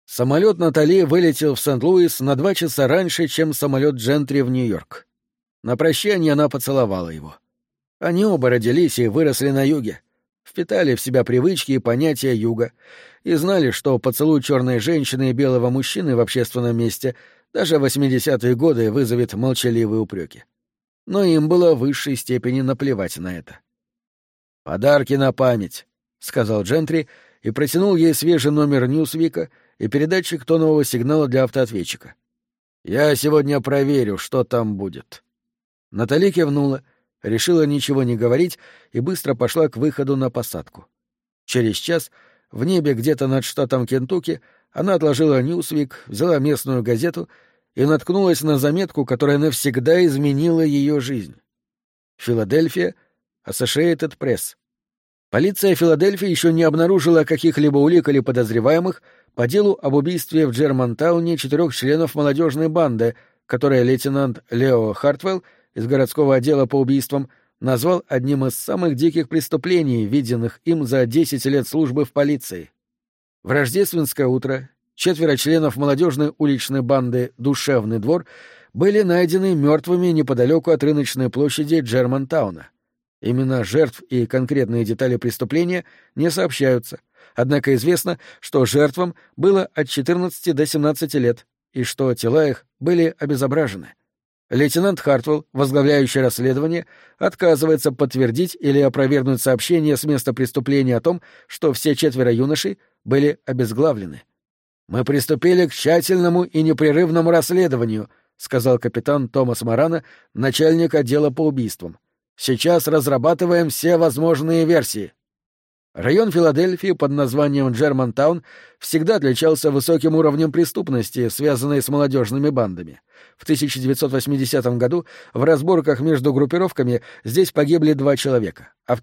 Самолет Натали вылетел в Сент-Луис на 2 часа раньше, чем самолет Джентри в Нью-Йорк. На прощание она поцеловала его. Они оба родились и выросли на юге, впитали в себя привычки и понятия юга и знали, что поцелуй черной женщины и белого мужчины в общественном месте даже в 80-е годы вызовет молчаливые упреки. Но им было в высшей степени наплевать на это. «Подарки на память», — сказал Джентри и протянул ей свежий номер «Ньюсвика» и передатчик тонового сигнала для автоответчика. «Я сегодня проверю, что там будет». Натали кивнула, решила ничего не говорить и быстро пошла к выходу на посадку. Через час в небе где-то над штатом Кентукки она отложила «Ньюсвик», взяла местную газету и наткнулась на заметку, которая навсегда изменила ее жизнь. Филадельфия, Associated Press. Полиция Филадельфии еще не обнаружила каких-либо улик или подозреваемых по делу об убийстве в Джермантауне 4 членов молодежной банды, которое лейтенант Лео Хартвелл из городского отдела по убийствам назвал одним из самых диких преступлений, виденных им за 10 лет службы в полиции. В рождественское утро 4 членов молодежной уличной банды «Душевный двор» были найдены мертвыми неподалеку от рыночной площади Джермантауна. Имена жертв и конкретные детали преступления не сообщаются, однако известно, что жертвам было от 14 до 17 лет и что тела их были обезображены. Лейтенант Хартвелл, возглавляющий расследование, отказывается подтвердить или опровергнуть сообщение с места преступления о том, что все 4 юношей были обезглавлены. «Мы приступили к тщательному и непрерывному расследованию», — сказал капитан Томас Морано, начальник отдела по убийствам. «Сейчас разрабатываем все возможные версии». Район Филадельфии под названием Джермантаун всегда отличался высоким уровнем преступности, связанной с молодежными бандами. В 1980 году в разборках между группировками здесь погибли 2 человека, а в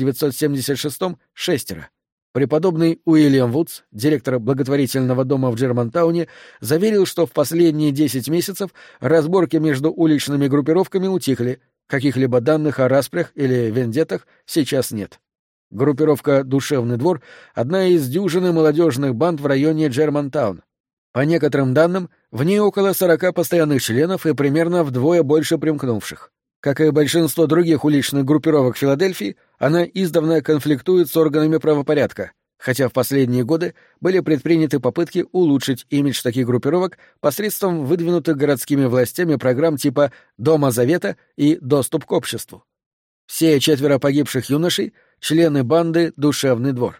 1976 — 6. Преподобный Уильям Вудс, директор благотворительного дома в Джермантауне, заверил, что в последние 10 месяцев разборки между уличными группировками утихли, каких-либо данных о распрях или вендеттах сейчас нет. Группировка «Душевный двор» — одна из дюжины молодежных банд в районе Джермантаун. По некоторым данным, в ней около 40 постоянных членов и примерно вдвое больше примкнувших. Как и большинство других уличных группировок Филадельфии, она издавна конфликтует с органами правопорядка, хотя в последние годы были предприняты попытки улучшить имидж таких группировок посредством выдвинутых городскими властями программ типа «Дома Завета» и «Доступ к обществу». Все 4 погибших юношей — члены банды «Душевный двор».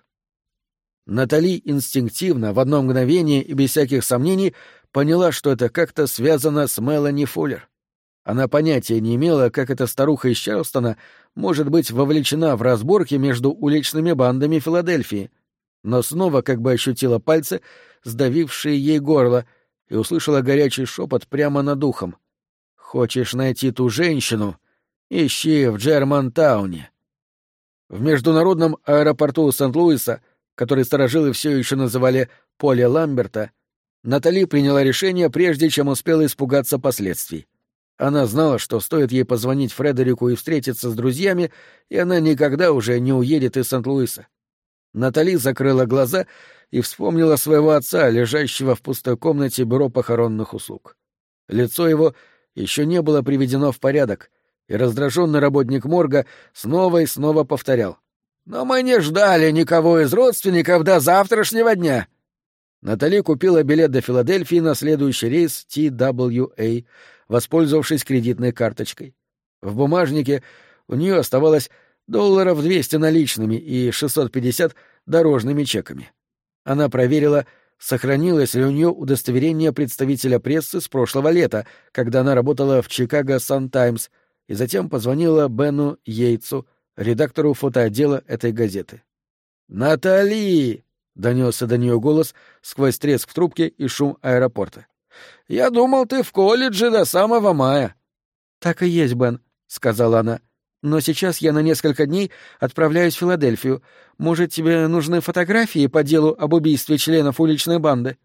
Натали инстинктивно, в одно мгновение и без всяких сомнений, поняла, что это как-то связано с Мелани Фуллер. Она понятия не имела, как эта старуха из Чарльстона может быть вовлечена в разборки между уличными бандами Филадельфии, но снова как бы ощутила пальцы, сдавившие ей горло, и услышала горячий шепот прямо над ухом. «Хочешь найти ту женщину? Ищи в Джермантауне». В международном аэропорту Сент-Луиса, который старожилы все еще называли «Поле Ламберта», Натали приняла решение, прежде чем успела испугаться последствий. Она знала, что стоит ей позвонить Фредерику и встретиться с друзьями, и она никогда уже не уедет из Сент-Луиса. Натали закрыла глаза и вспомнила своего отца, лежащего в пустой комнате бюро похоронных услуг. Лицо его еще не было приведено в порядок, и раздраженный работник морга снова и снова повторял: «Но мы не ждали никого из родственников до завтрашнего дня». Натали купила билет до Филадельфии на следующий рейс TWA, воспользовавшись кредитной карточкой. В бумажнике у нее оставалось $200 наличными и 650 дорожными чеками. Она проверила, сохранилось ли у нее удостоверение представителя прессы с прошлого лета, когда она работала в Chicago Sun-Times, и затем позвонила Бену Йейтсу, редактору фотоотдела этой газеты. «Натали!» — донесся до нее голос сквозь треск в трубке и шум аэропорта. «Я думал, ты в колледже до самого мая». «Так и есть, Бен», — сказала она. «Но сейчас я на несколько дней отправляюсь в Филадельфию. Может, тебе нужны фотографии по делу об убийстве членов уличной банды?»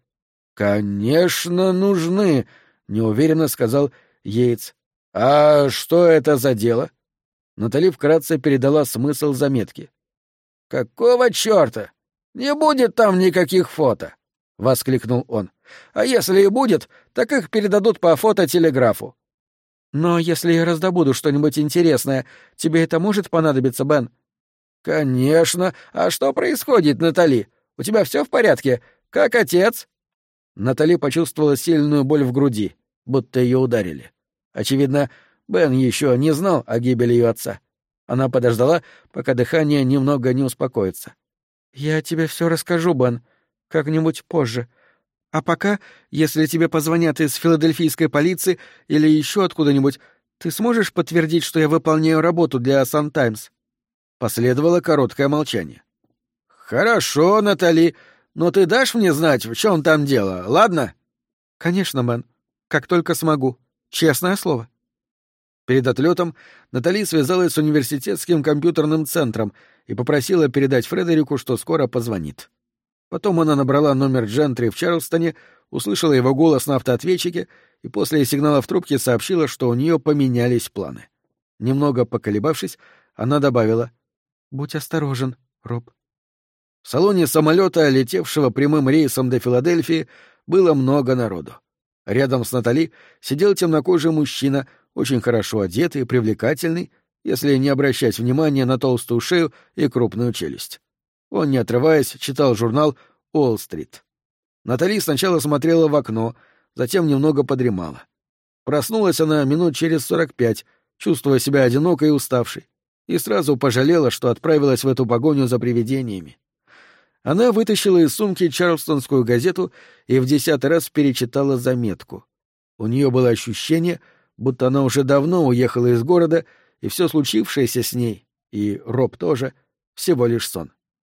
«Конечно, нужны», — неуверенно сказал Йейтс. «А что это за дело?» Натали вкратце передала смысл заметки. «Какого чёрта? Не будет там никаких фото!» — воскликнул он. «А если и будет, так их передадут по фототелеграфу». «Но если я раздобуду что-нибудь интересное, тебе это может понадобиться, Бен?» «Конечно. А что происходит, Натали? У тебя все в порядке? Как отец?» Натали почувствовала сильную боль в груди, будто ее ударили. Очевидно, Бен еще не знал о гибели ее отца. Она подождала, пока дыхание немного не успокоится. «Я тебе все расскажу, Бен, как-нибудь позже. А пока, если тебе позвонят из филадельфийской полиции или еще откуда-нибудь, ты сможешь подтвердить, что я выполняю работу для Сан-Таймс?» Последовало короткое молчание. «Хорошо, Натали, но ты дашь мне знать, в чем там дело, ладно?» «Конечно, Бен. Как только смогу. Честное слово». Перед отлетом Натали связалась с университетским компьютерным центром и попросила передать Фредерику, что скоро позвонит. Потом она набрала номер Джентри в Чарльстоне, услышала его голос на автоответчике и после сигнала в трубке сообщила, что у нее поменялись планы. Немного поколебавшись, она добавила: «Будь осторожен, Роб». В салоне самолета, летевшего прямым рейсом до Филадельфии, было много народу. Рядом с Натали сидел темнокожий мужчина, очень хорошо одетый и привлекательный, если не обращать внимания на толстую шею и крупную челюсть. Он, не отрываясь, читал журнал «Уолл-стрит». Натали сначала смотрела в окно, затем немного подремала. Проснулась она минут через 45, чувствуя себя одинокой и уставшей, и сразу пожалела, что отправилась в эту погоню за привидениями. Она вытащила из сумки чарльстонскую газету и в 10-й раз перечитала заметку. У нее было ощущение, будто она уже давно уехала из города, и все случившееся с ней, и Роб тоже, всего лишь сон.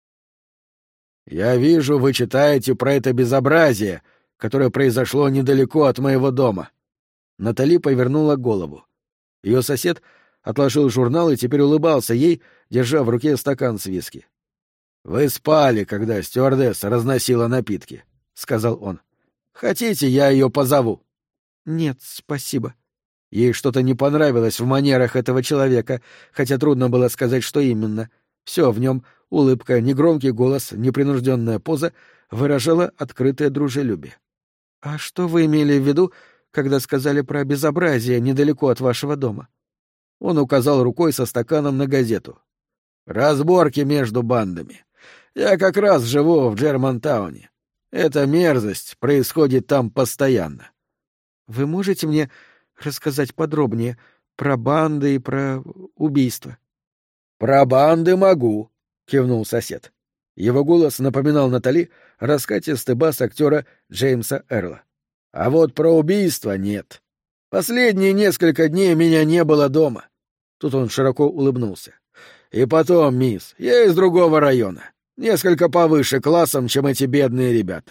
«Я вижу, вы читаете про это безобразие, которое произошло недалеко от моего дома». Натали повернула голову. Ее сосед отложил журнал и теперь улыбался ей, держа в руке стакан с виски. «Вы спали, когда стюардесса разносила напитки», — сказал он. «Хотите, я ее позову?» «Нет, спасибо». Ей что-то не понравилось в манерах этого человека, хотя трудно было сказать, что именно. Все в нем — улыбка, негромкий голос, непринужденная поза — выражала открытое дружелюбие. «А что вы имели в виду, когда сказали про безобразие недалеко от вашего дома?» Он указал рукой со стаканом на газету. «Разборки между бандами. Я как раз живу в Джермантауне. Эта мерзость происходит там постоянно». «Вы можете мне рассказать подробнее про банды и про убийства?» «Про банды могу», — кивнул сосед. Его голос напоминал Натали раскатистый бас актера Джеймса Эрла. «А вот про убийства нет. Последние несколько дней меня не было дома». Тут он широко улыбнулся. «И потом, мисс, я из другого района, несколько повыше классом, чем эти бедные ребята.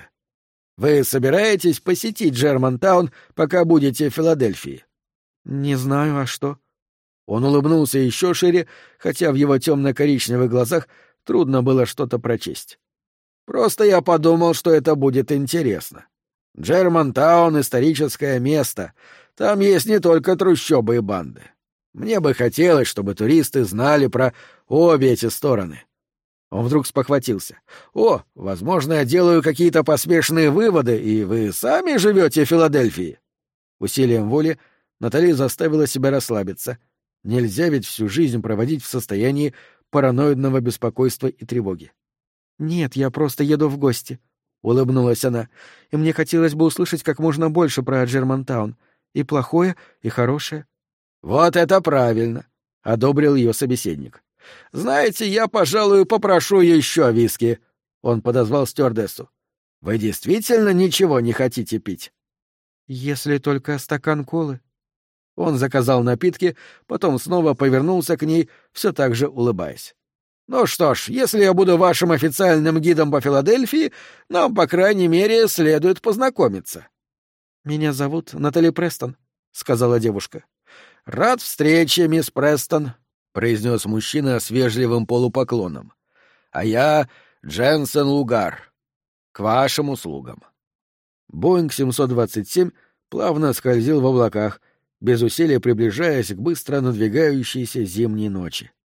Вы собираетесь посетить Джермантаун, пока будете в Филадельфии?» «Не знаю, а что?» Он улыбнулся еще шире, хотя в его темно-коричневых глазах трудно было что-то прочесть. «Просто я подумал, что это будет интересно. Джермантаун — историческое место. Там есть не только трущобы и банды. Мне бы хотелось, чтобы туристы знали про обе эти стороны». Он вдруг спохватился. «О, возможно, я делаю какие-то поспешные выводы, и вы сами живете в Филадельфии?» Усилием воли Натали заставила себя расслабиться. Нельзя ведь всю жизнь проводить в состоянии параноидного беспокойства и тревоги. «Нет, я просто еду в гости», — улыбнулась она, «и мне хотелось бы услышать как можно больше про Джермантаун. И плохое, и хорошее». «Вот это правильно», — одобрил ее собеседник. «Знаете, я, пожалуй, попрошу еще виски». Он подозвал стюардессу. «Вы действительно ничего не хотите пить?» «Если только стакан колы». Он заказал напитки, потом снова повернулся к ней, все так же улыбаясь. «Ну что ж, если я буду вашим официальным гидом по Филадельфии, нам, по крайней мере, следует познакомиться». «Меня зовут Натали Престон», — сказала девушка. «Рад встрече, мисс Престон», — произнес мужчина с вежливым полупоклоном. «А я Дженсен Лугар. К вашим услугам». Боинг 727 плавно скользил в облаках, без усилия приближаясь к быстро надвигающейся зимней ночи.